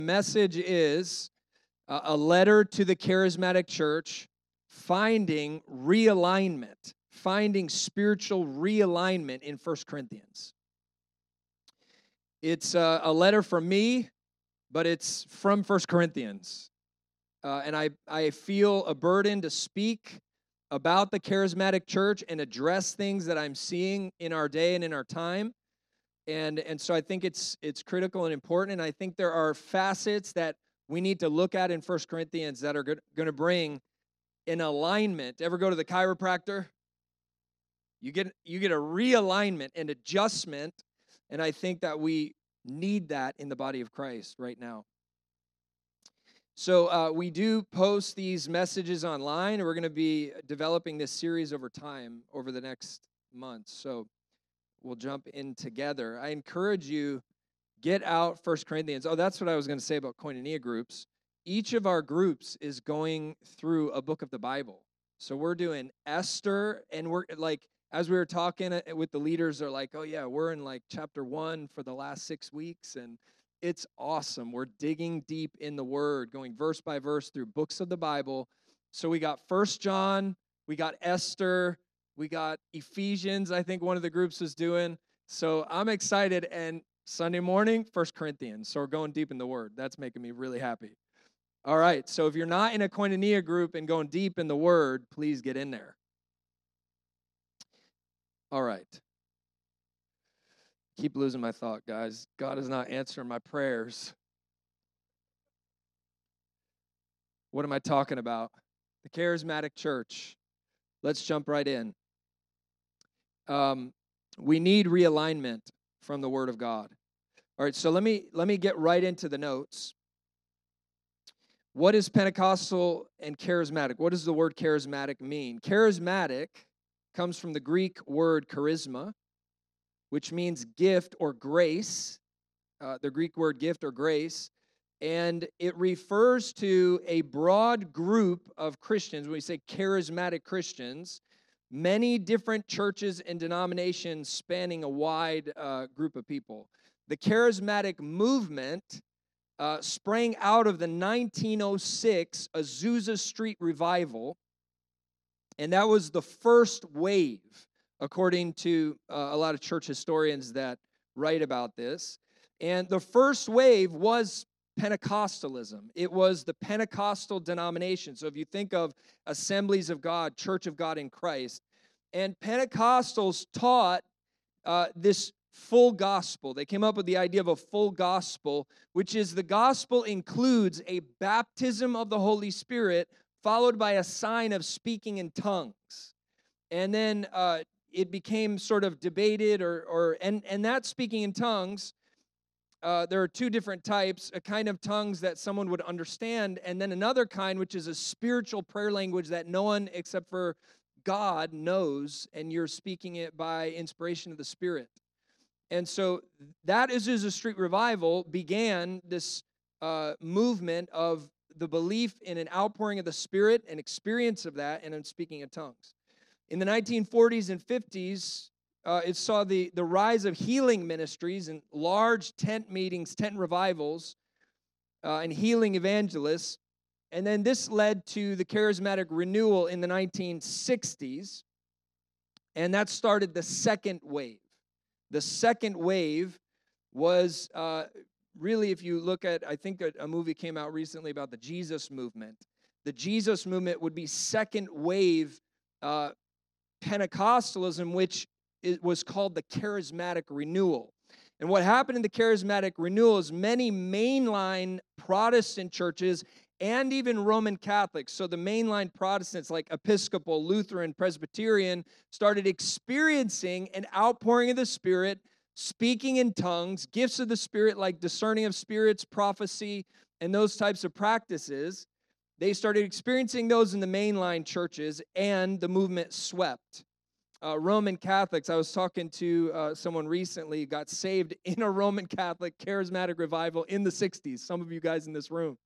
Message is a letter to the charismatic church, finding realignment, finding spiritual realignment in 1 Corinthians. It's a letter from me, but it's from 1 Corinthians. And I feel a burden to speak about the charismatic church and address things that I'm seeing in our day and in our time. And so I think it's critical and important, and I think there are facets that we need to look at in 1 Corinthians that are going to bring an alignment. Ever go to the chiropractor? You get a realignment and adjustment, and I think that we need that in the body of Christ right now. So we do post these messages online, and we're going to be developing this series over time, over the next month. So we'll jump in together. I encourage you, get out 1 Corinthians. Oh, that's what I was going to say about Koinonia groups. Each of our groups is going through a book of the Bible. So we're doing Esther, and we're like, as we were talking with the leaders, they're like, oh yeah, we're in like chapter 1 for the last 6 weeks, and it's awesome. We're digging deep in the Word, going verse by verse through books of the Bible. So we got 1 John, we got Esther, we got Ephesians, I think one of the groups was doing. So I'm excited. And Sunday morning, 1 Corinthians. So we're going deep in the Word. That's making me really happy. All right. So if you're not in a Koinonia group and going deep in the Word, please get in there. All right. Keep losing my thought, guys. God is not answering my prayers. What am I talking about? The charismatic church. Let's jump right in. We need realignment from the Word of God. All right, so let me get right into the notes. What is Pentecostal and charismatic? What does the word charismatic mean? Charismatic comes from the Greek word charisma, which means gift or grace, the Greek word gift or grace, and it refers to a broad group of Christians. When we say charismatic Christians, many different churches and denominations spanning a wide group of people. The charismatic movement sprang out of the 1906 Azusa Street revival, and that was the first wave, according to a lot of church historians that write about this. And the first wave was Pentecostalism. It was the Pentecostal denomination. So if you think of Assemblies of God, Church of God in Christ, and Pentecostals taught this full gospel. They came up with the idea of a full gospel, which is the gospel includes a baptism of the Holy Spirit followed by a sign of speaking in tongues. And then it became sort of debated, and that speaking in tongues, there are two different types, a kind of tongues that someone would understand, and then another kind, which is a spiritual prayer language that no one except for God knows, and you're speaking it by inspiration of the Spirit. And so that Azusa Street revival began this movement of the belief in an outpouring of the Spirit, an experience of that, and in speaking in tongues. In the 1940s and 50s, it saw the rise of healing ministries and large tent meetings, tent revivals, and healing evangelists. And then this led to the charismatic renewal in the 1960s, and that started the second wave. The second wave was really, if you look at, I think a movie came out recently about the Jesus movement. The Jesus movement would be second wave Pentecostalism, which was called the charismatic renewal. And what happened in the charismatic renewal is many mainline Protestant churches and even Roman Catholics, so the mainline Protestants like Episcopal, Lutheran, Presbyterian, started experiencing an outpouring of the Spirit, speaking in tongues, gifts of the Spirit like discerning of spirits, prophecy, and those types of practices. They started experiencing those in the mainline churches, and the movement swept. Roman Catholics, I was talking to someone recently, got saved in a Roman Catholic charismatic revival in the 60s, some of you guys in this room.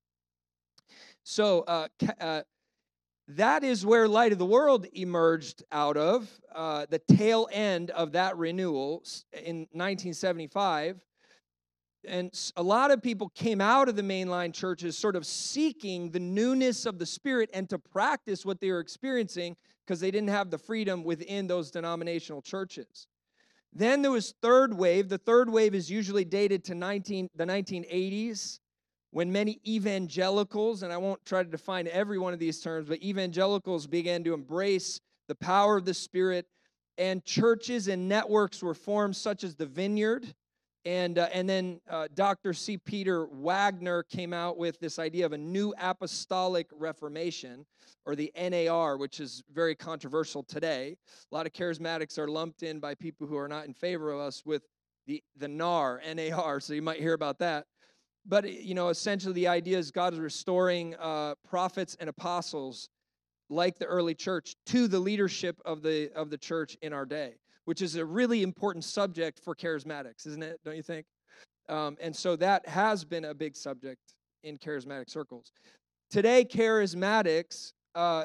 So that is where Light of the World emerged out of, the tail end of that renewal in 1975. a lot of people came out of the mainline churches sort of seeking the newness of the Spirit and to practice what they were experiencing because they didn't have the freedom within those denominational churches. Then there was third wave. The third wave is usually dated to the 1980s, when many evangelicals, and I won't try to define every one of these terms, but evangelicals began to embrace the power of the Spirit, and churches and networks were formed, such as the Vineyard. And then Dr. C. Peter Wagner came out with this idea of a new apostolic reformation, or the NAR, which is very controversial today. A lot of charismatics are lumped in by people who are not in favor of us with the NAR, N-A-R, so you might hear about that. But, essentially the idea is God is restoring prophets and apostles like the early church to the leadership of the church in our day, which is a really important subject for charismatics, isn't it? Don't you think? And so that has been a big subject in charismatic circles. Today, charismatics,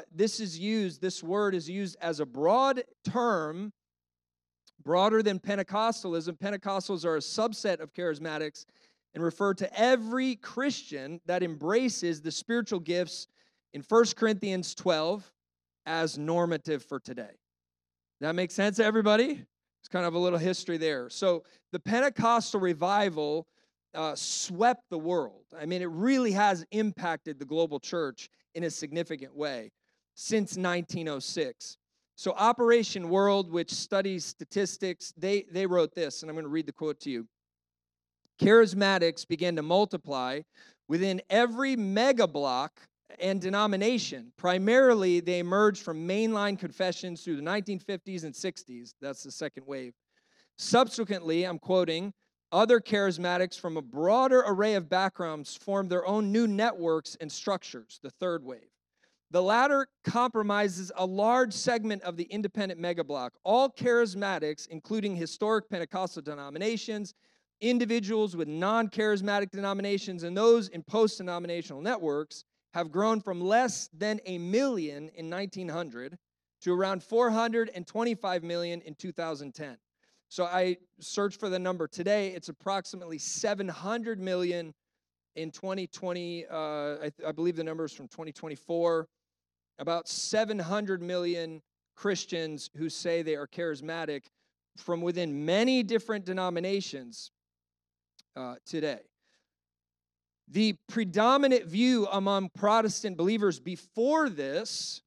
this word is used as a broad term, broader than Pentecostalism. Pentecostals are a subset of charismatics and refer to every Christian that embraces the spiritual gifts in 1 Corinthians 12 as normative for today. That makes sense to everybody? It's kind of a little history there. So the Pentecostal revival swept the world. I mean, it really has impacted the global church in a significant way since 1906. So Operation World, which studies statistics, they wrote this, and I'm going to read the quote to you. Charismatics began to multiply within every megablock and denomination. Primarily, they emerged from mainline confessions through the 1950s and 60s. That's the second wave. Subsequently, I'm quoting, other charismatics from a broader array of backgrounds formed their own new networks and structures, the third wave. The latter compromises a large segment of the independent megablock. All charismatics, including historic Pentecostal denominations, individuals with non-charismatic denominations, and those in post-denominational networks, have grown from less than 1 million in 1900 to around 425 million in 2010. So I searched for the number today. It's approximately 700 million in 2020. I believe the number is from 2024. About 700 million Christians who say they are charismatic from within many different denominations today. The predominant view among Protestant believers before this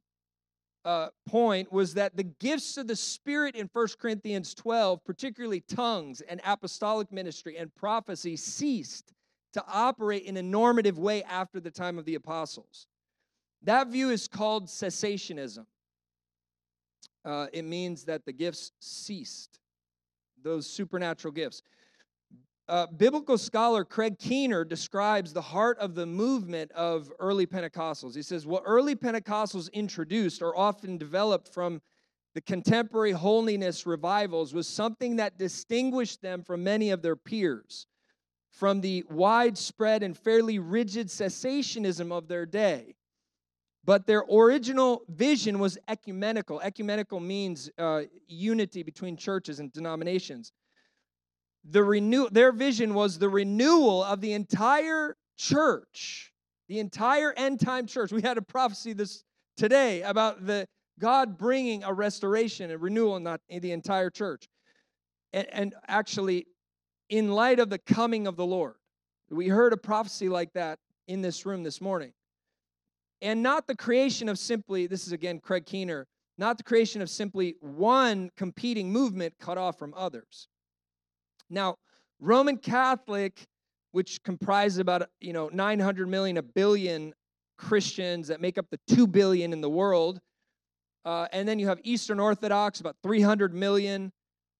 point was that the gifts of the Spirit in 1 Corinthians 12, particularly tongues and apostolic ministry and prophecy, ceased to operate in a normative way after the time of the apostles. That view is called cessationism. It means that the gifts ceased, those supernatural gifts. Biblical scholar Craig Keener describes the heart of the movement of early Pentecostals. He says, what early Pentecostals introduced or often developed from the contemporary holiness revivals was something that distinguished them from many of their peers, from the widespread and fairly rigid cessationism of their day. But their original vision was ecumenical. Ecumenical means unity between churches and denominations. Their vision was the renewal of the entire church, the entire end-time church. We had a prophecy this today about God bringing a restoration, a renewal in the entire church. And actually, in light of the coming of the Lord, we heard a prophecy like that in this room this morning. And not the creation of simply, this is again Craig Keener, not the creation of simply one competing movement cut off from others. Now, Roman Catholic, which comprises about 900 million, 1 billion Christians that make up the 2 billion in the world, and then you have Eastern Orthodox, about 300 million.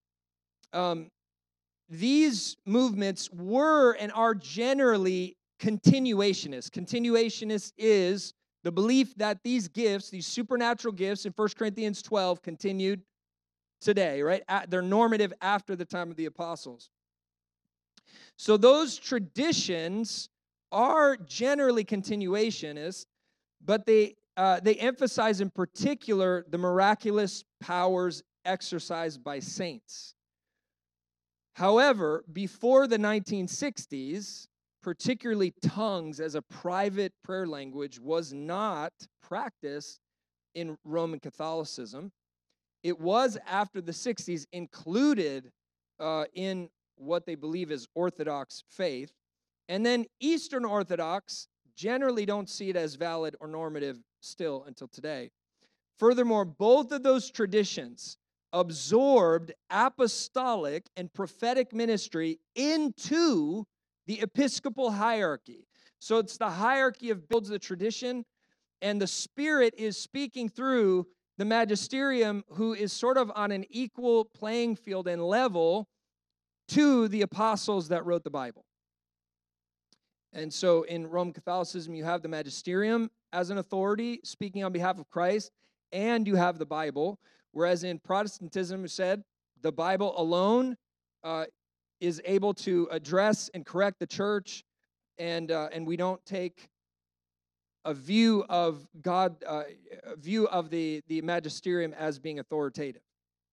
These movements were and are generally continuationists. Continuationist is the belief that these gifts, these supernatural gifts in 1 Corinthians 12 continued today, right? They're normative after the time of the apostles. So those traditions are generally continuationists, but they emphasize in particular the miraculous powers exercised by saints. However, before the 1960s, particularly tongues as a private prayer language was not practiced in Roman Catholicism. It was after the 60s included in what they believe is Orthodox faith. And then Eastern Orthodox generally don't see it as valid or normative still until today. Furthermore, both of those traditions absorbed apostolic and prophetic ministry into the episcopal hierarchy. So it's the hierarchy of builds the tradition, and the Spirit is speaking through the magisterium, who is sort of on an equal playing field and level to the apostles that wrote the Bible. And so in Roman Catholicism, you have the magisterium as an authority speaking on behalf of Christ, and you have the Bible. Whereas in Protestantism, we said the Bible alone is able to address and correct the church, and we don't take a view of God, a view of the magisterium as being authoritative.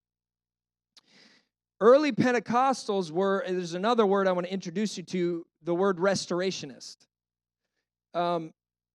Early Pentecostals were, and there's another word I want to introduce you to, the word restorationist. And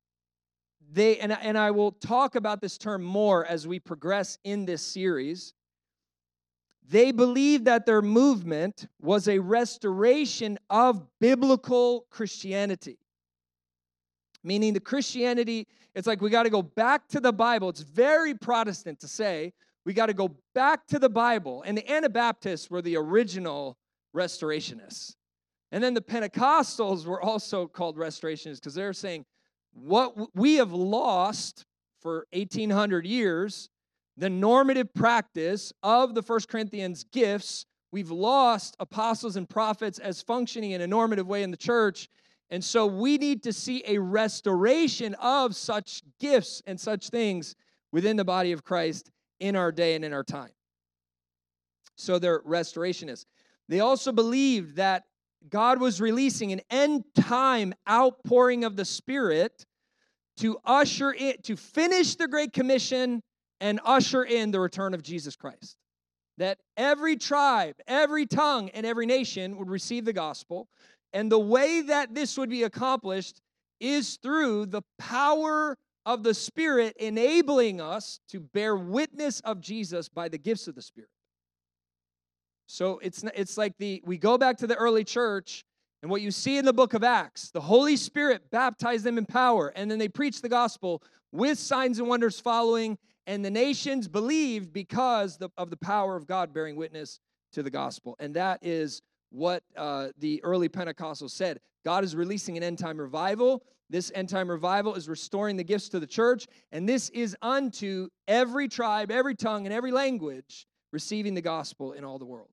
I will talk about this term more as we progress in this series. They believed that their movement was a restoration of biblical Christianity. Meaning the Christianity, it's like we got to go back to the Bible. It's very Protestant to say we got to go back to the Bible. And the Anabaptists were the original restorationists. And then the Pentecostals were also called restorationists because they're saying what we have lost for 1,800 years, the normative practice of the 1 Corinthians gifts. We've lost apostles and prophets as functioning in a normative way in the church. And so we need to see a restoration of such gifts and such things within the body of Christ in our day and in our time. So they're restorationists. They also believed that God was releasing an end-time outpouring of the Spirit to usher in, to finish the Great Commission and usher in the return of Jesus Christ. That every tribe, every tongue, and every nation would receive the gospel. And the way that this would be accomplished is through the power of the Spirit enabling us to bear witness of Jesus by the gifts of the Spirit. So it's like we go back to the early church, and what you see in the book of Acts, the Holy Spirit baptized them in power, and then they preached the gospel with signs and wonders following, and the nations believed because of the power of God bearing witness to the gospel. And that is what the early Pentecostals said. God is releasing an end-time revival. This end-time revival is restoring the gifts to the church, and this is unto every tribe, every tongue, and every language receiving the gospel in all the world.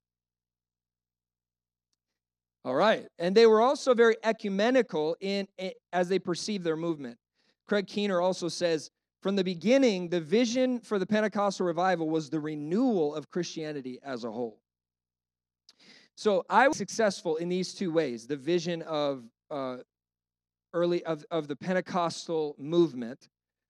All right. And they were also very ecumenical as they perceived their movement. Craig Keener also says, from the beginning, the vision for the Pentecostal revival was the renewal of Christianity as a whole. So I was successful in these two ways, the vision of the Pentecostal movement.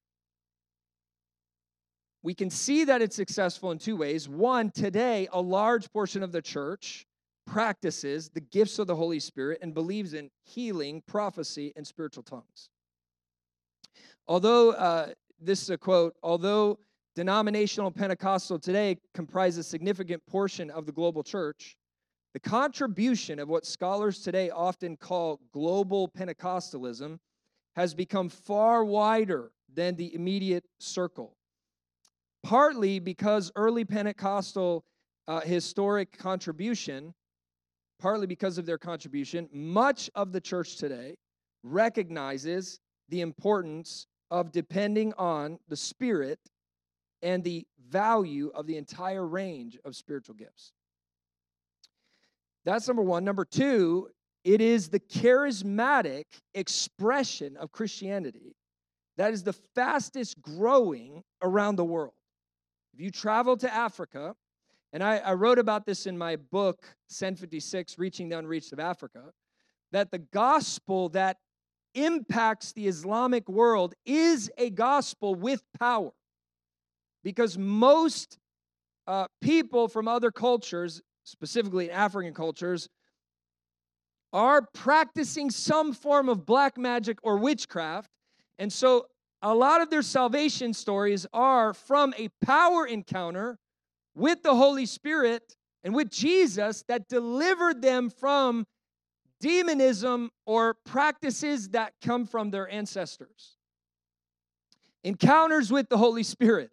We can see that it's successful in two ways. One, today, a large portion of the church practices the gifts of the Holy Spirit and believes in healing, prophecy, and spiritual tongues. Although, this is a quote, although denominational Pentecostal today comprises a significant portion of the global church, the contribution of what scholars today often call global Pentecostalism has become far wider than the immediate circle. Partly because early Pentecostal historic contribution, partly because of their contribution, much of the church today recognizes the importance of depending on the Spirit and the value of the entire range of spiritual gifts. That's number one. Number two, it is the charismatic expression of Christianity that is the fastest growing around the world. If you travel to Africa, and I wrote about this in my book, Send 56, Reaching the Unreached of Africa, that the gospel that impacts the Islamic world is a gospel with power. Because most people from other cultures specifically in African cultures, are practicing some form of black magic or witchcraft. And so a lot of their salvation stories are from a power encounter with the Holy Spirit and with Jesus that delivered them from demonism or practices that come from their ancestors. Encounters with the Holy Spirit.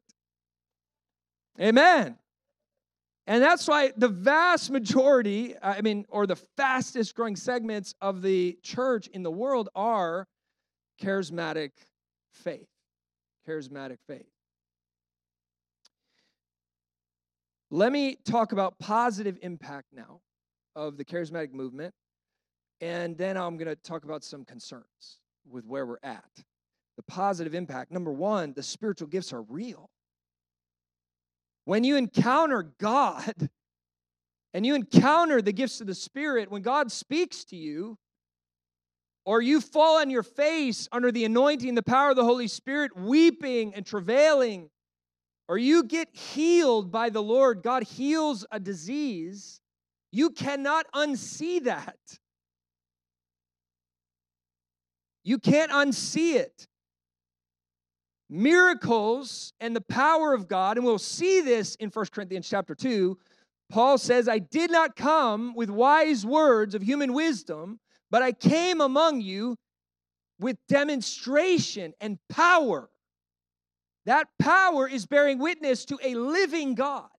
Amen. And that's why the vast majority, or the fastest growing segments of the church in the world are charismatic faith. Charismatic faith. Let me talk about positive impact now of the charismatic movement, and then I'm going to talk about some concerns with where we're at. The positive impact. Number one, the spiritual gifts are real. When you encounter God and you encounter the gifts of the Spirit, when God speaks to you, or you fall on your face under the anointing, the power of the Holy Spirit, weeping and travailing, or you get healed by the Lord, God heals a disease, you cannot unsee that. You can't unsee it. Miracles and the power of God, and we'll see this in 1 Corinthians chapter 2, Paul says, I did not come with wise words of human wisdom, but I came among you with demonstration and power. That power is bearing witness to a living God.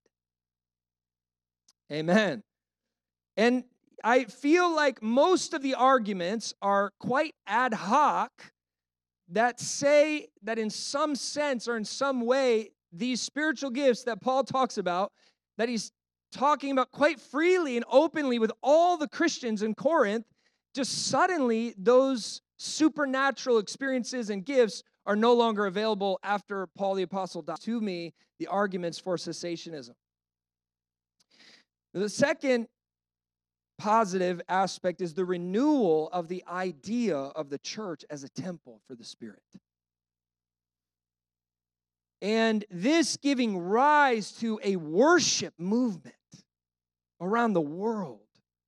Amen. And I feel like most of the arguments are quite ad hoc that say that in some sense or in some way, these spiritual gifts that Paul talks about, that he's talking about quite freely and openly with all the Christians in Corinth, just suddenly those supernatural experiences and gifts are no longer available after Paul the Apostle died. To me, the arguments for cessationism. The second positive aspect is the renewal of the idea of the church as a temple for the Spirit. And this giving rise to a worship movement around the world.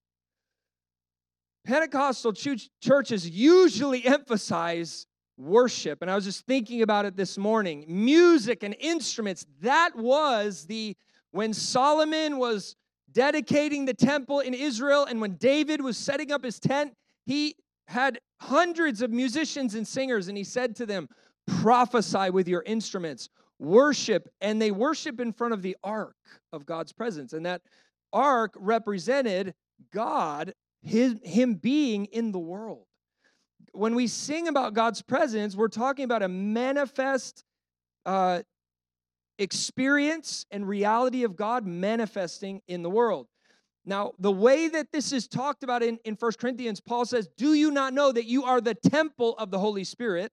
Pentecostal churches usually emphasize worship, and I was just thinking about it this morning. Music and instruments, that was when Solomon was dedicating the temple in Israel, and when David was setting up his tent, he had hundreds of musicians and singers, and he said to them, prophesy with your instruments, worship, and they worship in front of the ark of God's presence, and that ark represented God, him being in the world. When we sing about God's presence, we're talking about a manifest experience and reality of God manifesting in the world. Now, the way that this is talked about in 1 Corinthians, Paul says, do you not know that you are the temple of the Holy Spirit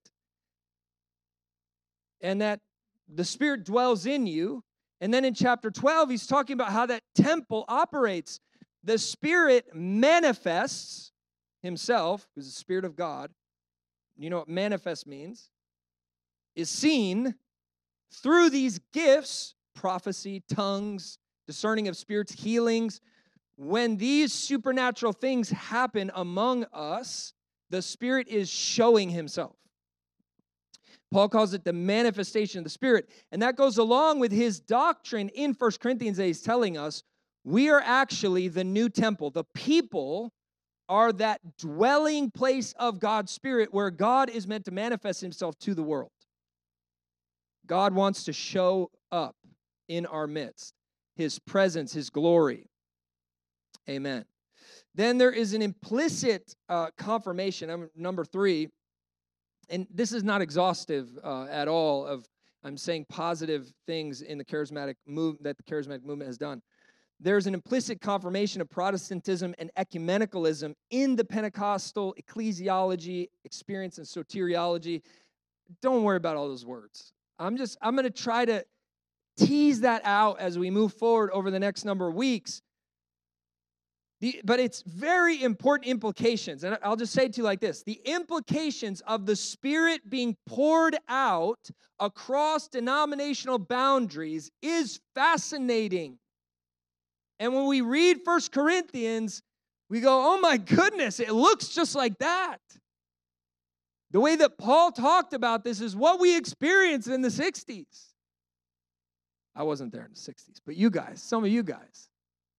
and that the Spirit dwells in you? And then in chapter 12, he's talking about how that temple operates. The Spirit manifests himself, who's the Spirit of God. You know what manifest means? Is seen through these gifts, prophecy, tongues, discerning of spirits, healings. When these supernatural things happen among us, the Spirit is showing himself. Paul calls it the manifestation of the Spirit. And that goes along with his doctrine in 1 Corinthians that he's telling us, we are actually the new temple. The people are that dwelling place of God's Spirit where God is meant to manifest himself to the world. God wants to show up in our midst, his presence, his glory. Amen. Then there is an implicit confirmation, number 3, and this is not exhaustive at all I'm saying positive things in the charismatic movement that the charismatic movement has done. There's an implicit confirmation of Protestantism and ecumenicalism in the Pentecostal ecclesiology, experience, and soteriology. Don't worry about all those words. I'm going to try to tease that out as we move forward over the next number of weeks. But it's very important implications. And I'll just say it to you like this. The implications of the Spirit being poured out across denominational boundaries is fascinating. And when we read 1 Corinthians, we go, oh my goodness, it looks just like that. The way that Paul talked about this is what we experienced in the 60s. I wasn't there in the 60s, but you guys, some of you guys.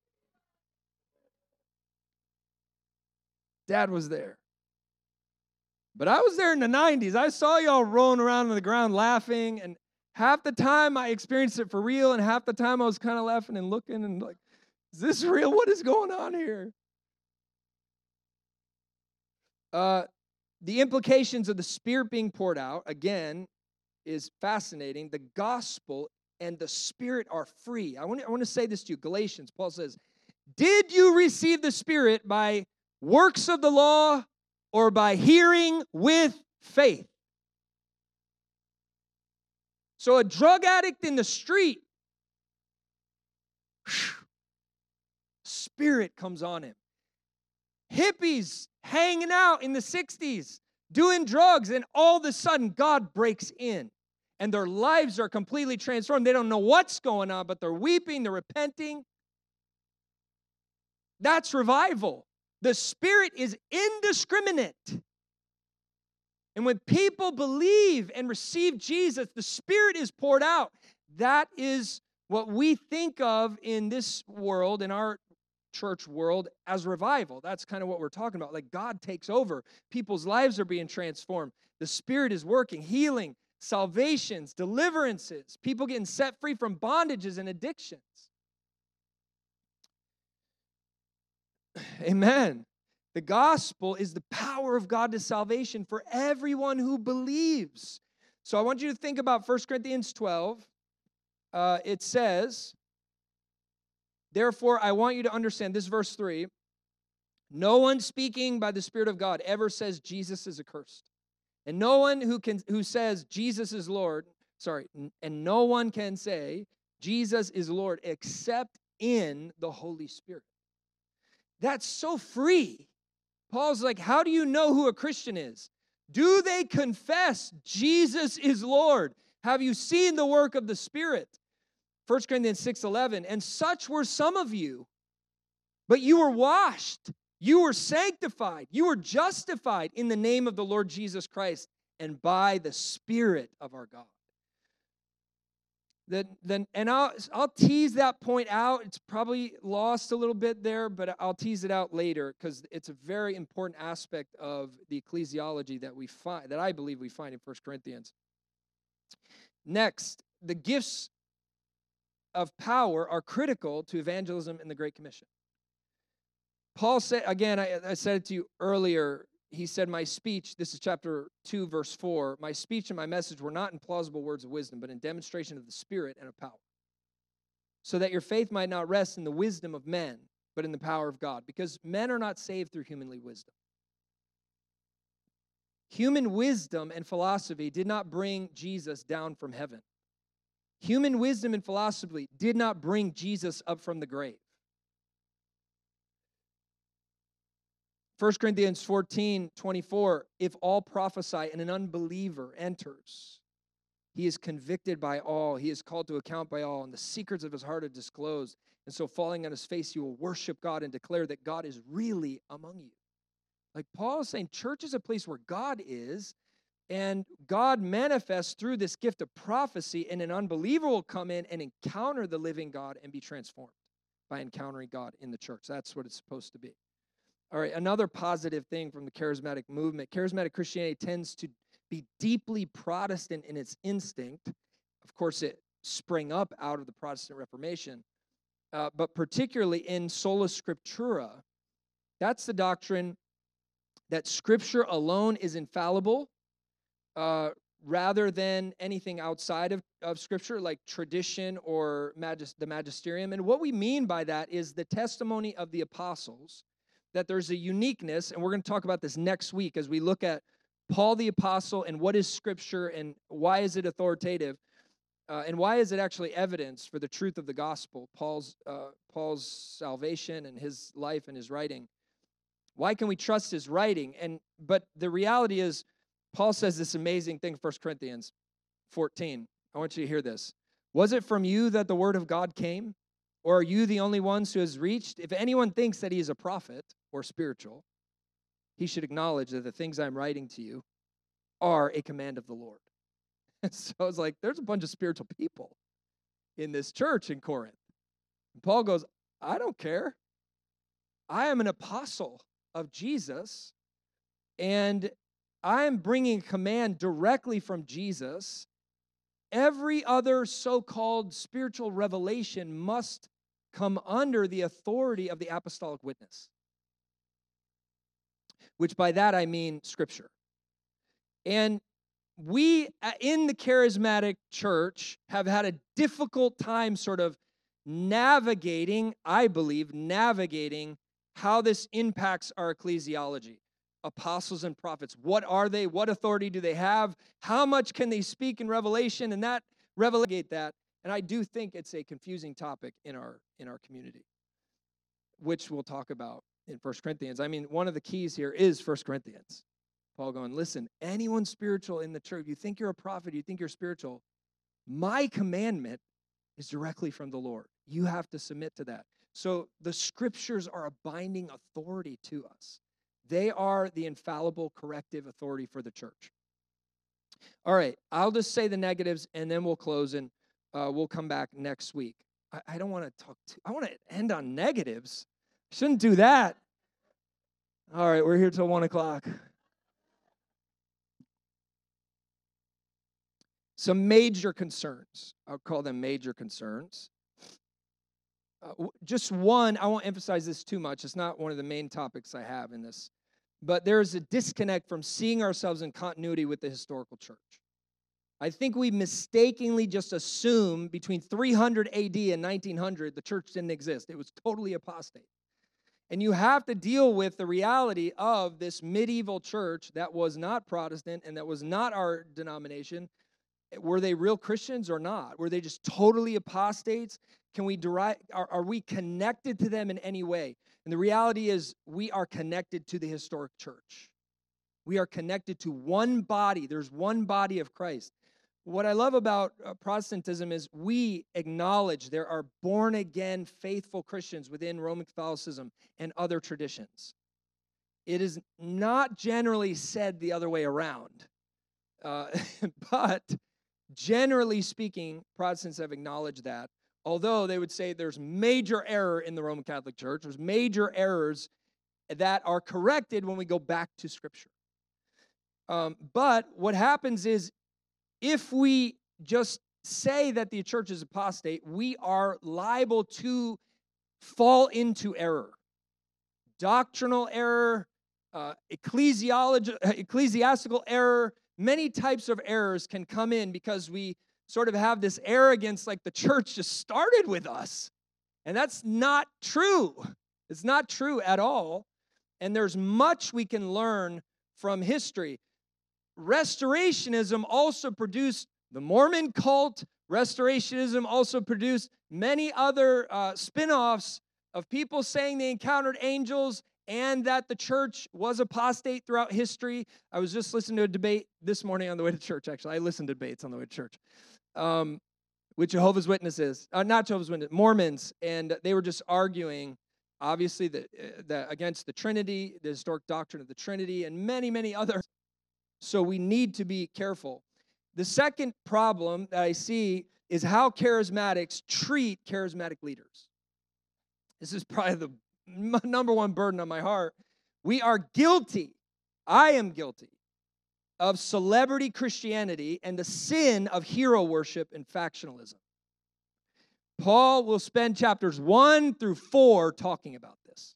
Dad was there. But I was there in the 90s. I saw y'all rolling around on the ground laughing, and half the time I experienced it for real, and half the time I was kind of laughing and looking and like, is this real? What is going on here? The implications of the Spirit being poured out, again, is fascinating. The gospel and the Spirit are free. I want to say this to you. Galatians, Paul says, did you receive the Spirit by works of the law or by hearing with faith? So a drug addict in the street, Spirit comes on him. Hippies hanging out in the 60s, doing drugs, and all of a sudden God breaks in, and their lives are completely transformed. They don't know what's going on, but they're weeping, they're repenting. That's revival. The Spirit is indiscriminate. And when people believe and receive Jesus, the Spirit is poured out. That is what we think of in this world, in our church world, as revival. That's kind of what we're talking about. Like God takes over. People's lives are being transformed. The Spirit is working, healing, salvations, deliverances, people getting set free from bondages and addictions. Amen. The gospel is the power of God to salvation for everyone who believes. So I want you to think about 1 Corinthians 12. It says, therefore, I want you to understand, this verse 3, no one speaking by the Spirit of God ever says Jesus is accursed. And no one who says Jesus is Lord, and no one can say Jesus is Lord except in the Holy Spirit. That's so free. Paul's like, how do you know who a Christian is? Do they confess Jesus is Lord? Have you seen the work of the Spirit? 1 Corinthians 6:11, and such were some of you, but you were washed, you were sanctified, you were justified in the name of the Lord Jesus Christ and by the Spirit of our God. I'll tease that point out. It's probably lost a little bit there, but I'll tease it out later because it's a very important aspect of the ecclesiology that we find, that I believe we find in 1 Corinthians. Next, the gifts of power are critical to evangelism and the Great Commission. Paul said, again, I said it to you earlier, he said, my speech, this is chapter 2, verse 4, my speech and my message were not in plausible words of wisdom, but in demonstration of the Spirit and of power, so that your faith might not rest in the wisdom of men, but in the power of God, because men are not saved through humanly wisdom. Human wisdom and philosophy did not bring Jesus down from heaven. Human wisdom and philosophy did not bring Jesus up from the grave. 1 Corinthians 14:24, if all prophesy and an unbeliever enters, he is convicted by all, he is called to account by all, and the secrets of his heart are disclosed. And so falling on his face, you will worship God and declare that God is really among you. Like Paul is saying, church is a place where God is, and God manifests through this gift of prophecy, and an unbeliever will come in and encounter the living God and be transformed by encountering God in the church. That's what it's supposed to be. All right, another positive thing from the charismatic movement. Charismatic Christianity tends to be deeply Protestant in its instinct. Of course, it sprang up out of the Protestant Reformation, but particularly in sola scriptura. That's the doctrine that Scripture alone is infallible, rather than anything outside of Scripture, like tradition or the magisterium. And what we mean by that is the testimony of the apostles, that there's a uniqueness, and we're going to talk about this next week as we look at Paul the Apostle and what is Scripture and why is it authoritative, and why is it actually evidence for the truth of the gospel, Paul's salvation and his life and his writing. Why can we trust his writing? But the reality is, Paul says this amazing thing, 1 Corinthians 14. I want you to hear this. Was it from you that the word of God came? Or are you the only ones who has reached? If anyone thinks that he is a prophet or spiritual, he should acknowledge that the things I'm writing to you are a command of the Lord. And so it's like, there's a bunch of spiritual people in this church in Corinth. And Paul goes, I don't care. I am an apostle of Jesus, and I am bringing a command directly from Jesus. Every other so-called spiritual revelation must come under the authority of the apostolic witness, which by that I mean Scripture. And we in the charismatic church have had a difficult time sort of navigating, I believe, how this impacts our ecclesiology. Apostles and prophets, what are they? What authority do they have? How much can they speak in revelation? And that relegate that. And I do think it's a confusing topic in our community, which we'll talk about in 1 Corinthians. I mean, one of the keys here is 1 Corinthians. Paul going, listen, anyone spiritual in the church, you think you're a prophet, you think you're spiritual, my commandment is directly from the Lord. You have to submit to that. So the Scriptures are a binding authority to us. They are the infallible corrective authority for the church. All right, I'll just say the negatives, and then we'll close, and we'll come back next week. I don't want to I want to end on negatives. Shouldn't do that. All right, we're here till 1 o'clock. Some major concerns. I'll call them major concerns. Just one, I won't emphasize this too much. It's not one of the main topics I have in this. But there's a disconnect from seeing ourselves in continuity with the historical church. I think we mistakenly just assume between 300 AD and 1900 the church didn't exist. It was totally apostate. And you have to deal with the reality of this medieval church that was not Protestant and that was not our denomination. Were they real Christians or not? Were they just totally apostates? Can we are we connected to them in any way? And the reality is we are connected to the historic church. We are connected to one body. There's one body of Christ. What I love about Protestantism is we acknowledge there are born-again, faithful Christians within Roman Catholicism and other traditions. It is not generally said the other way around. But generally speaking, Protestants have acknowledged that, although they would say there's major error in the Roman Catholic Church. There's major errors that are corrected when we go back to Scripture. But what happens is if we just say that the church is apostate, we are liable to fall into error. Doctrinal error, ecclesiastical error, many types of errors can come in because we sort of have this arrogance like the church just started with us. And that's not true. It's not true at all. And there's much we can learn from history. Restorationism also produced the Mormon cult. Restorationism also produced many other spin-offs of people saying they encountered angels and that the church was apostate throughout history. I was just listening to a debate this morning on the way to church, actually. I listen to debates on the way to church with Jehovah's Witnesses, not Jehovah's Witnesses, Mormons, and they were just arguing, obviously, against the Trinity, the historic doctrine of the Trinity, and many, many others. So we need to be careful. The second problem that I see is how charismatics treat charismatic leaders. This is probably the number one burden on my heart. We are guilty, I am guilty, of celebrity Christianity and the sin of hero worship and factionalism. Paul will spend chapters 1 through 4 talking about this.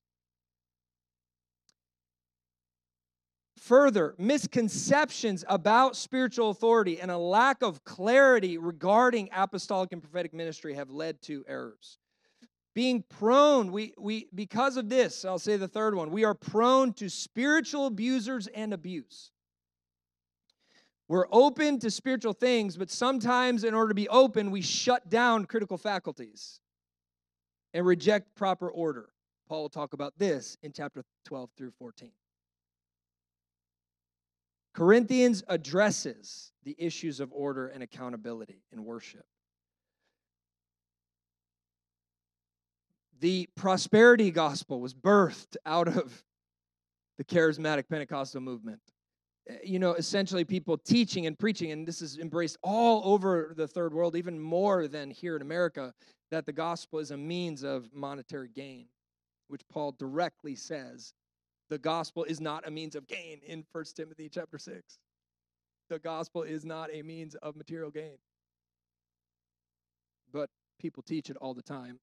Further, misconceptions about spiritual authority and a lack of clarity regarding apostolic and prophetic ministry have led to errors. Being prone, we because of this, I'll say the third one, we are prone to spiritual abusers and abuse. We're open to spiritual things, but sometimes in order to be open, we shut down critical faculties and reject proper order. Paul will talk about this in chapter 12 through 14. Corinthians addresses the issues of order and accountability in worship. The prosperity gospel was birthed out of the charismatic Pentecostal movement. Essentially people teaching and preaching, and this is embraced all over the third world, even more than here in America, that the gospel is a means of monetary gain, which Paul directly says the gospel is not a means of gain in 1 Timothy chapter 6. The gospel is not a means of material gain. But people teach it all the time.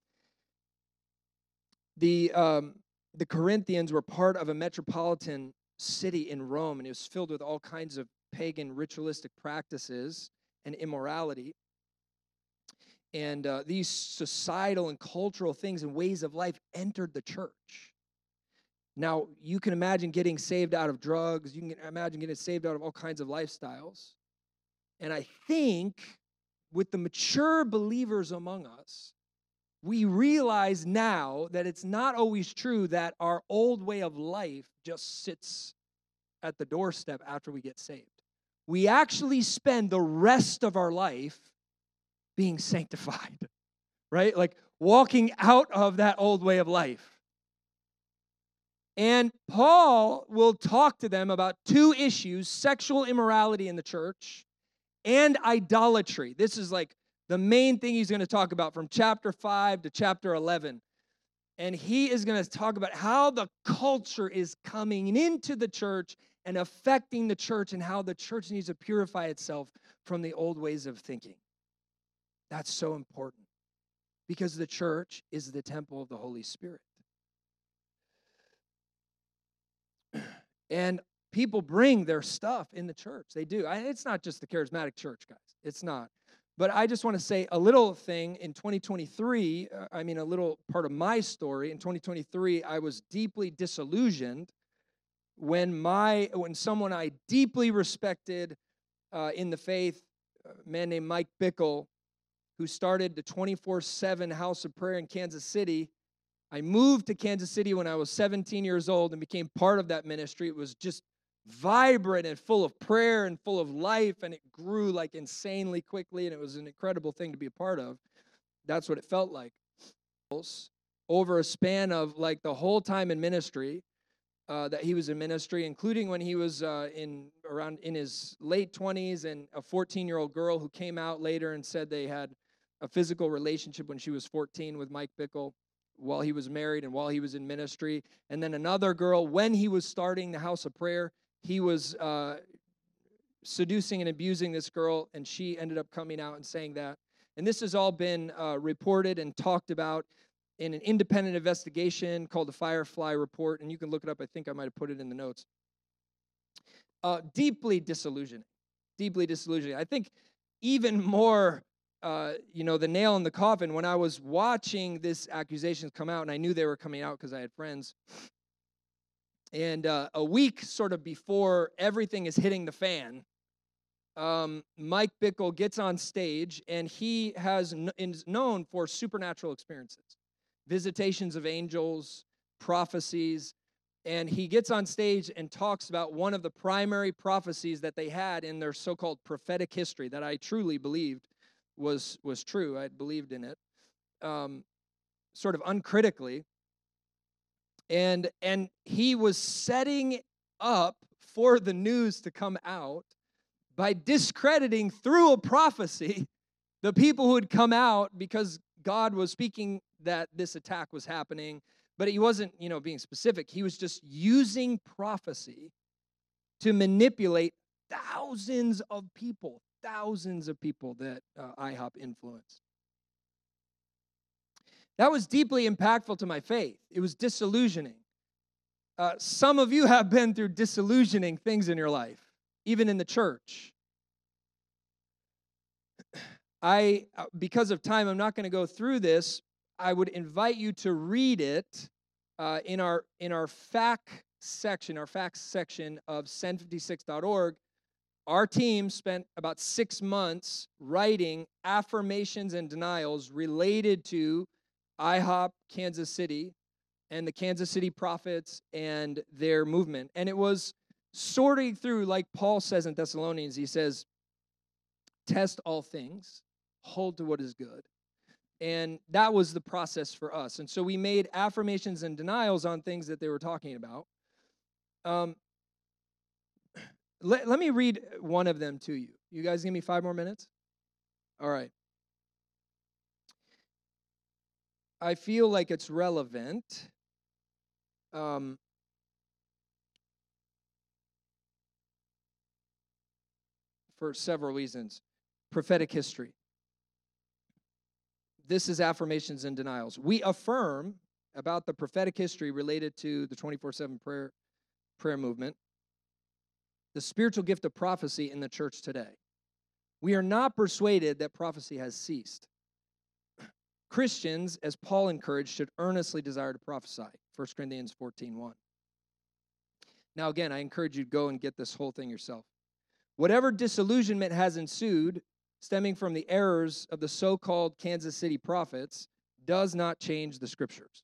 The Corinthians were part of a metropolitan city in Rome, and it was filled with all kinds of pagan ritualistic practices and immorality. And these societal and cultural things and ways of life entered the church. Now, you can imagine getting saved out of drugs. You can imagine getting saved out of all kinds of lifestyles. And I think with the mature believers among us, we realize now that it's not always true that our old way of life just sits at the doorstep after we get saved. We actually spend the rest of our life being sanctified, right? Like walking out of that old way of life. And Paul will talk to them about two issues: sexual immorality in the church and idolatry. This is like the main thing he's going to talk about from chapter 5 to chapter 11. And he is going to talk about how the culture is coming into the church and affecting the church, and how the church needs to purify itself from the old ways of thinking. That's so important, because the church is the temple of the Holy Spirit. And people bring their stuff in the church. They do. It's not just the charismatic church, guys. It's not. But I just want to say a little thing in 2023, a little part of my story. In 2023, I was deeply disillusioned when someone I deeply respected in the faith, a man named Mike Bickle, who started the 24/7 House of Prayer in Kansas City. I moved to Kansas City when I was 17 years old and became part of that ministry. It was just vibrant and full of prayer and full of life, and it grew like insanely quickly, and it was an incredible thing to be a part of. That's what it felt like. Over a span of like the whole time in ministry, that he was in ministry, including when he was in his late 20s, and a 14-year-old girl who came out later and said they had a physical relationship when she was 14 with Mike Bickle while he was married and while he was in ministry. And then another girl, when he was starting the House of Prayer, he was seducing and abusing this girl, and she ended up coming out and saying that. And this has all been reported and talked about in an independent investigation called the Firefly Report, and you can look it up. I think I might have put it in the notes. Deeply disillusioning. I think even more, the nail in the coffin, when I was watching this accusations come out, and I knew they were coming out because I had friends, and a week sort of before everything is hitting the fan, Mike Bickle gets on stage, and he is known for supernatural experiences, visitations of angels, prophecies, and he gets on stage and talks about one of the primary prophecies that they had in their so-called prophetic history that I truly believed was true. I believed in it, sort of uncritically, and he was setting up for the news to come out by discrediting through a prophecy the people who had come out, because God was speaking that this attack was happening, but he wasn't, being specific. He was just using prophecy to manipulate thousands of people that IHOP influenced. That was deeply impactful to my faith. It was disillusioning. Some of you have been through disillusioning things in your life, even in the church. Because of time, I'm not going to go through this. I would invite you to read it in our facts section of Send56.org. Our team spent about 6 months writing affirmations and denials related to IHOP Kansas City and the Kansas City prophets and their movement. And it was sorting through, like Paul says in Thessalonians, he says, test all things, hold to what is good. And that was the process for us. And so we made affirmations and denials on things that they were talking about. Let me read one of them to you. You guys give me 5 more minutes? All right. I feel like it's relevant. For several reasons. Prophetic history. This is affirmations and denials. We affirm about the prophetic history related to the 24/7 prayer movement, the spiritual gift of prophecy in the church today. We are not persuaded that prophecy has ceased. Christians, as Paul encouraged, should earnestly desire to prophesy. 1 Corinthians 14:1. Now, again, I encourage you to go and get this whole thing yourself. Whatever disillusionment has ensued, stemming from the errors of the so-called Kansas City prophets, does not change the scriptures.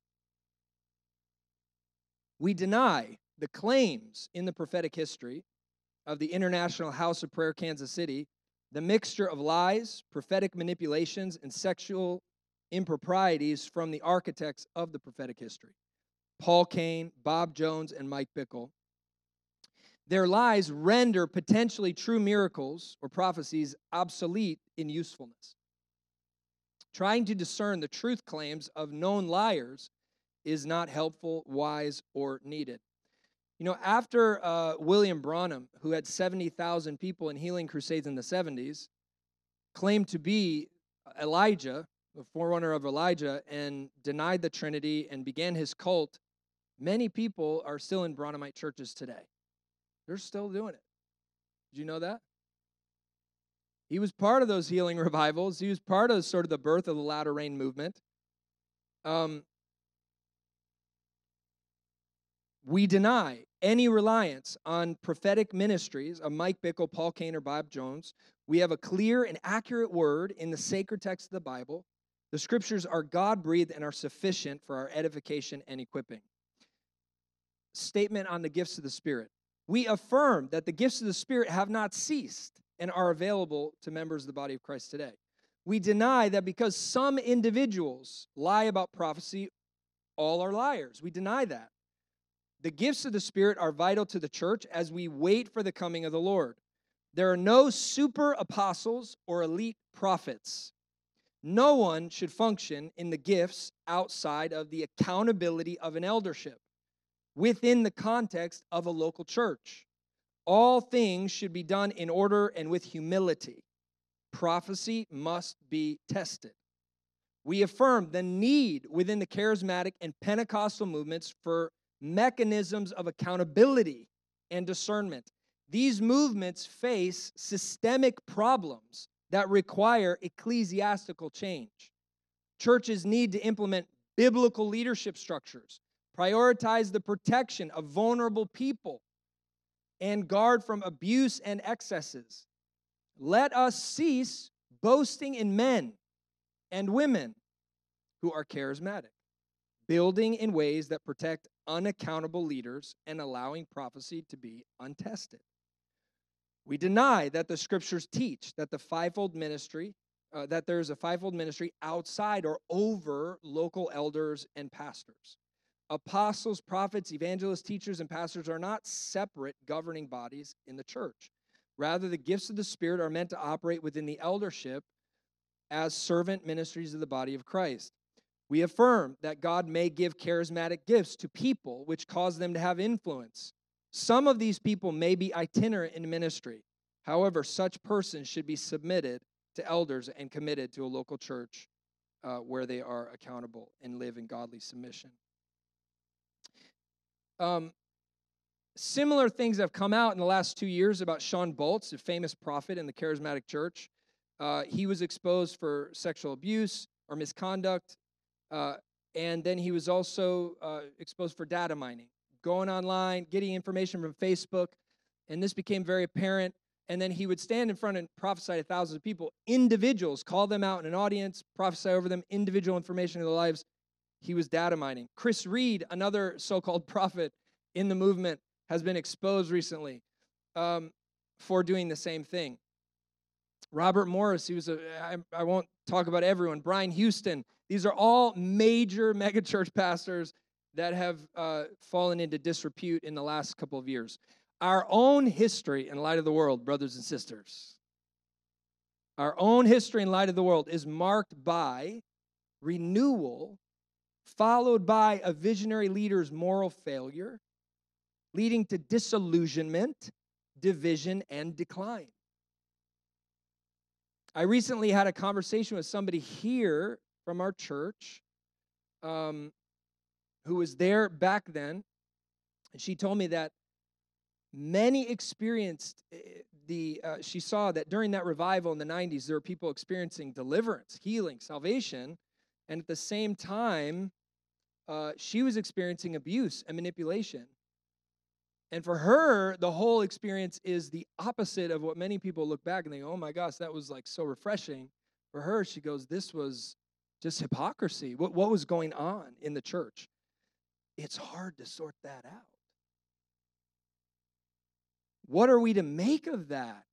We deny the claims in the prophetic history of the International House of Prayer Kansas City, the mixture of lies, prophetic manipulations, and sexual improprieties from the architects of the prophetic history, Paul Cain, Bob Jones, and Mike Bickle. Their lies render potentially true miracles or prophecies obsolete in usefulness. Trying to discern the truth claims of known liars is not helpful, wise, or needed. You know, after William Branham, who had 70,000 people in healing crusades in the 70s, claimed to be Elijah, the forerunner of Elijah, and denied the Trinity and began his cult, many people are still in Branhamite churches today. They're still doing it. Did you know that? He was part of those healing revivals. He was part of sort of the birth of the latter rain movement. We deny any reliance on prophetic ministries of Mike Bickle, Paul Cain, or Bob Jones. We have a clear and accurate word in the sacred text of the Bible. The scriptures are God-breathed and are sufficient for our edification and equipping. Statement on the gifts of the Spirit. We affirm that the gifts of the Spirit have not ceased and are available to members of the body of Christ today. We deny that because some individuals lie about prophecy, all are liars. We deny that. The gifts of the Spirit are vital to the church as we wait for the coming of the Lord. There are no super apostles or elite prophets. No one should function in the gifts outside of the accountability of an eldership within the context of a local church. All things should be done in order and with humility. Prophecy must be tested. We affirm the need within the charismatic and Pentecostal movements for mechanisms of accountability and discernment. These movements face systemic problems that require ecclesiastical change. Churches need to implement biblical leadership structures, prioritize the protection of vulnerable people, and guard from abuse and excesses. Let us cease boasting in men and women who are charismatic, building in ways that protect unaccountable leaders and allowing prophecy to be untested. We deny that the scriptures teach that the fivefold ministry, that there is a fivefold ministry outside or over local elders and pastors. Apostles, prophets, evangelists, teachers, and pastors are not separate governing bodies in the church. Rather, the gifts of the Spirit are meant to operate within the eldership as servant ministries of the body of Christ. We affirm that God may give charismatic gifts to people which cause them to have influence. Some of these people may be itinerant in ministry. However, such persons should be submitted to elders and committed to a local church where they are accountable and live in godly submission. Similar things have come out in the last 2 years about Sean Boltz, a famous prophet in the charismatic church. He was exposed for sexual abuse or misconduct, and then he was also exposed for data mining, going online, getting information from Facebook, and this became very apparent. And then he would stand in front and prophesy to thousands of people, individuals, call them out in an audience, prophesy over them, individual information in their lives. He was data mining. Chris Reed, another so-called prophet in the movement, has been exposed recently for doing the same thing. Robert Morris, I won't talk about everyone. Brian Houston. These are all major megachurch pastors that have fallen into disrepute in the last couple of years. Our own history in light of the world, brothers and sisters, our own history in light of the world is marked by renewal, followed by a visionary leader's moral failure, leading to disillusionment, division, and decline. I recently had a conversation with somebody here from our church who was there back then. And she told me that many experienced she saw that during that revival in the 90s, there were people experiencing deliverance, healing, salvation. And at the same time, she was experiencing abuse and manipulation. And for her, the whole experience is the opposite of what many people look back and think, oh my gosh, that was like so refreshing. For her, she goes, this was just hypocrisy. What was going on in the church? It's hard to sort that out. What are we to make of that?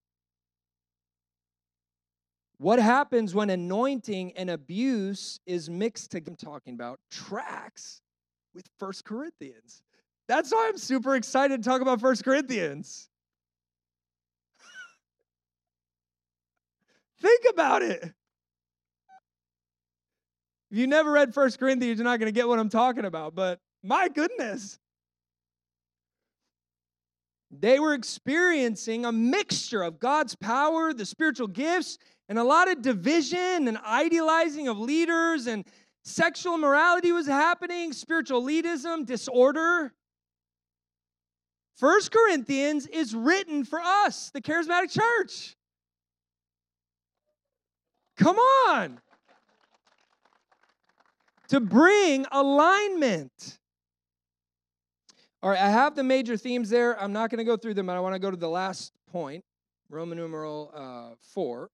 What happens when anointing and abuse is mixed together? I'm talking about tracks with 1 Corinthians. That's why I'm super excited to talk about 1 Corinthians. Think about it. If you never read 1 Corinthians, you're not going to get what I'm talking about, but my goodness. They were experiencing a mixture of God's power, the spiritual gifts, and a lot of division and idealizing of leaders, and sexual immorality was happening, spiritual elitism, disorder. 1 Corinthians is written for us, the charismatic church. Come on. To bring alignment. All right, I have the major themes there. I'm not going to go through them, but I want to go to the last point, Roman numeral 4.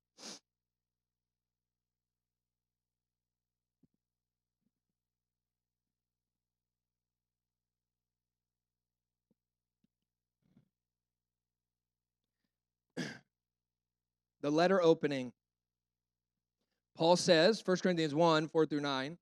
The letter opening. Paul says, 1 Corinthians 1, 4 through 9,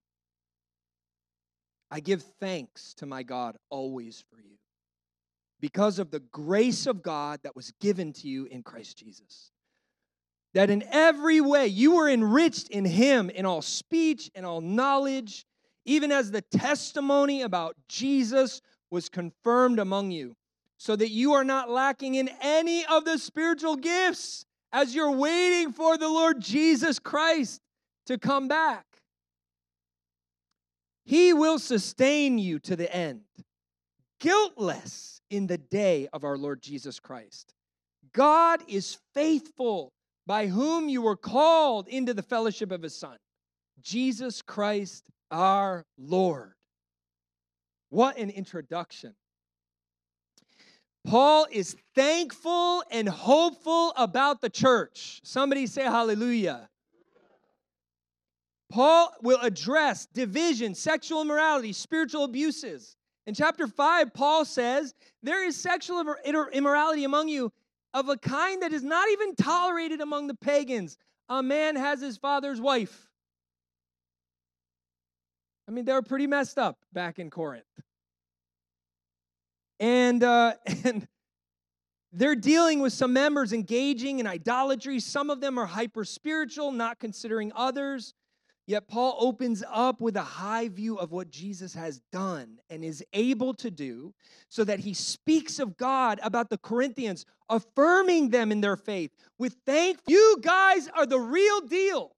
I give thanks to my God always for you, because of the grace of God that was given to you in Christ Jesus. That in every way you were enriched in him, in all speech and all knowledge, even as the testimony about Jesus was confirmed among you, so that you are not lacking in any of the spiritual gifts as you're waiting for the Lord Jesus Christ to come back. He will sustain you to the end, guiltless in the day of our Lord Jesus Christ. God is faithful, by whom you were called into the fellowship of his Son, Jesus Christ our Lord. What an introduction. Paul is thankful and hopeful about the church. Somebody say hallelujah. Paul will address division, sexual immorality, spiritual abuses. In chapter 5, Paul says, there is sexual immorality among you of a kind that is not even tolerated among the pagans. A man has his father's wife. I mean, they were pretty messed up back in Corinth. And they're dealing with some members engaging in idolatry. Some of them are hyper-spiritual, not considering others. Yet Paul opens up with a high view of what Jesus has done and is able to do, so that he speaks of God about the Corinthians, affirming them in their faith with thanks. You guys are the real deal.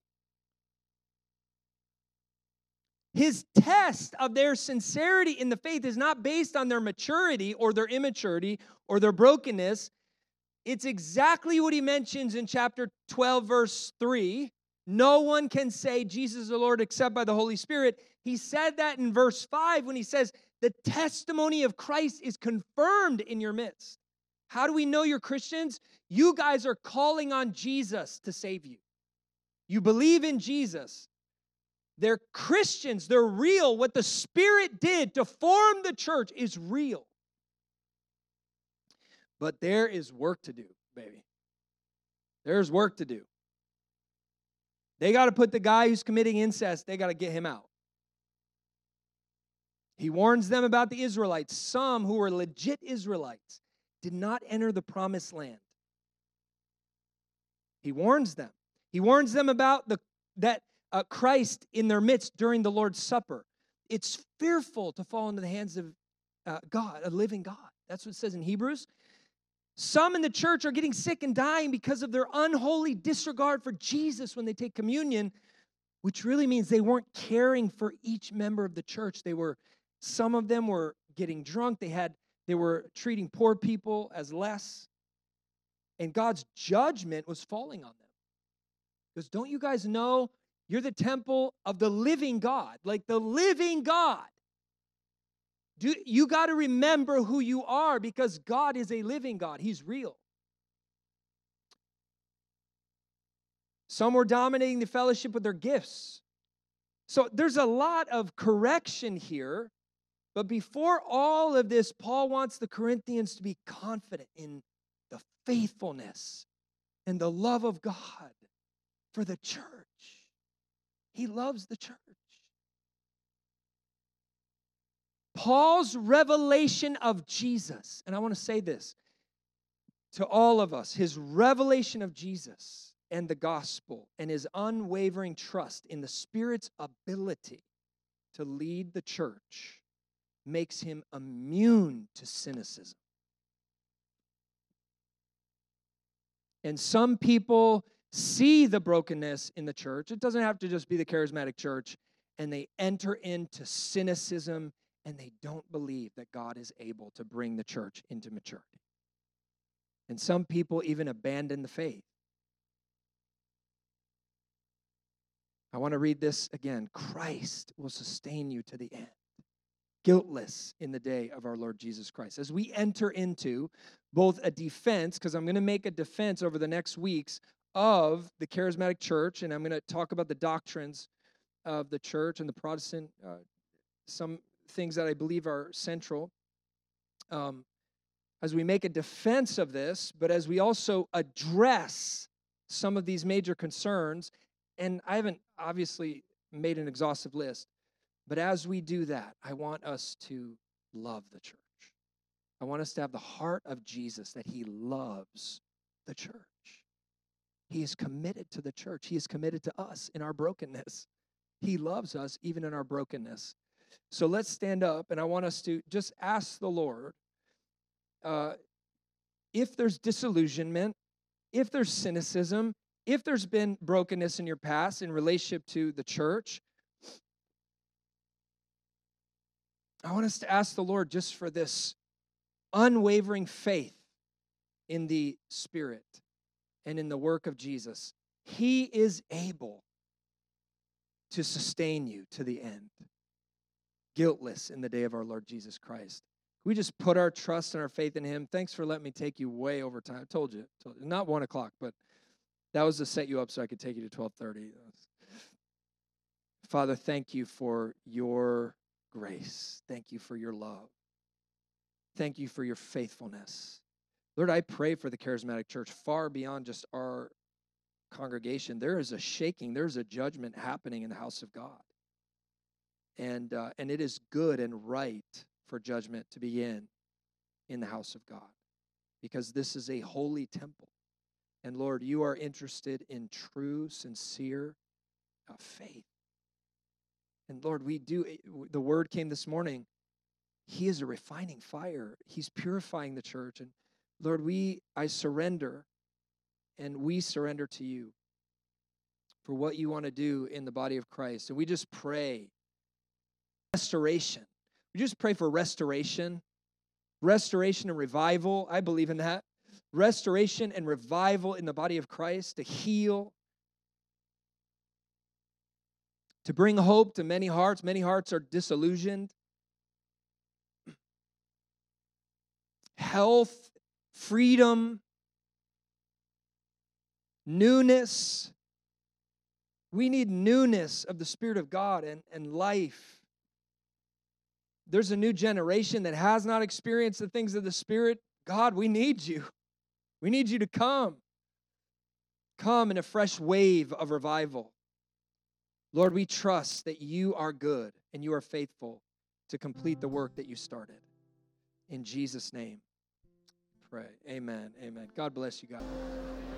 His test of their sincerity in the faith is not based on their maturity or their immaturity or their brokenness. It's exactly what he mentions in chapter 12, verse 3. No one can say Jesus is the Lord except by the Holy Spirit. He said that in verse 5 when he says, the testimony of Christ is confirmed in your midst. How do we know you're Christians? You guys are calling on Jesus to save you. You believe in Jesus. They're Christians. They're real. What the Spirit did to form the church is real. But there is work to do, baby. There's work to do. They got to put the guy who's committing incest, they got to get him out. He warns them about the Israelites. Some who were legit Israelites did not enter the promised land. He warns them. He warns them about that Christ in their midst during the Lord's Supper. It's fearful to fall into the hands of God, a living God. That's what it says in Hebrews. Some in the church are getting sick and dying because of their unholy disregard for Jesus when they take communion, which really means they weren't caring for each member of the church. Some of them were getting drunk. They were treating poor people as less. And God's judgment was falling on them. Because don't you guys know you're the temple of the living God, like the living God. You got to remember who you are because God is a living God. He's real. Some were dominating the fellowship with their gifts. So there's a lot of correction here. But before all of this, Paul wants the Corinthians to be confident in the faithfulness and the love of God for the church. He loves the church. Paul's revelation of Jesus, and I want to say this to all of us, his revelation of Jesus and the gospel and his unwavering trust in the Spirit's ability to lead the church makes him immune to cynicism. And some people see the brokenness in the church. It doesn't have to just be the charismatic church. And they enter into cynicism and they don't believe that God is able to bring the church into maturity. And some people even abandon the faith. I want to read this again. Christ will sustain you to the end, guiltless in the day of our Lord Jesus Christ. As we enter into both a defense, because I'm going to make a defense over the next weeks of the charismatic church, and I'm going to talk about the doctrines of the church and the Protestant, some things that I believe are central. As we make a defense of this, but as we also address some of these major concerns, and I haven't obviously made an exhaustive list, but as we do that, I want us to love the church. I want us to have the heart of Jesus, that he loves the church. He is committed to the church. He is committed to us in our brokenness. He loves us even in our brokenness. So let's stand up, and I want us to just ask the Lord if there's disillusionment, if there's cynicism, if there's been brokenness in your past in relationship to the church. I want us to ask the Lord just for this unwavering faith in the Spirit and in the work of Jesus. He is able to sustain you to the end, guiltless in the day of our Lord Jesus Christ. We just put our trust and our faith in him. Thanks for letting me take you way over time. I told you. Not 1 o'clock, but that was to set you up so I could take you to 12:30. Father, thank you for your grace. Thank you for your love. Thank you for your faithfulness. Lord, I pray for the charismatic church far beyond just our congregation. There is a shaking. There's a judgment happening in the house of God. And it is good and right for judgment to begin in the house of God, because this is a holy temple. And Lord, you are interested in true, sincere faith. And Lord, the word came this morning. He is a refining fire. He's purifying the church. And Lord, I surrender, and we surrender to you for what you want to do in the body of Christ. And we just pray restoration. We just pray for restoration and revival. I believe in that. Restoration and revival in the body of Christ, to heal, to bring hope to many hearts. Many hearts are disillusioned. Health, freedom, newness. We need newness of the Spirit of God and life. There's a new generation that has not experienced the things of the Spirit. God, we need you. We need you to come. come in a fresh wave of revival. Lord, we trust that you are good and you are faithful to complete the work that you started. In Jesus' name, pray. Amen. Amen. God bless you guys.